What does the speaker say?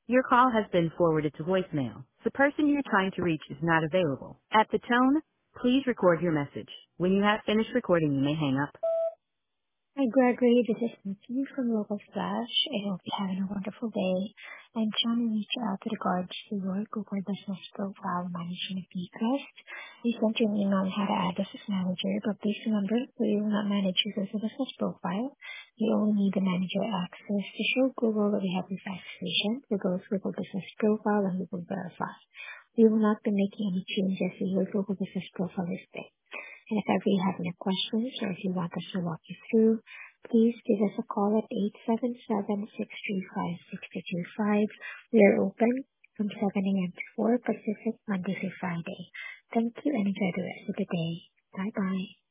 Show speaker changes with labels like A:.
A: Your call has been forwarded to voicemail. The person you're trying to reach is not available. At the tone, please record your message. When you have finished recording, you may hang up.
B: Hi, Gregory. This is Nikki from Local Flash. I hope you're having a wonderful day. I'm trying to reach out with regards to your Google Business Profile Management request. We sent you an email on how to add this as manager, but please remember, we will not manage your Google Business Profile. You only need the manager access to show Google that we have this activation for both Google Business Profile and Google Verify. We will not be making any changes to your Google Business Profile listing. And if ever you have any questions or if you want us to walk you through, please give us a call at 877-635-6225. We are open from 7 a.m. to 4 Pacific, Monday through Friday. Thank you and enjoy the rest of the day. Bye-bye.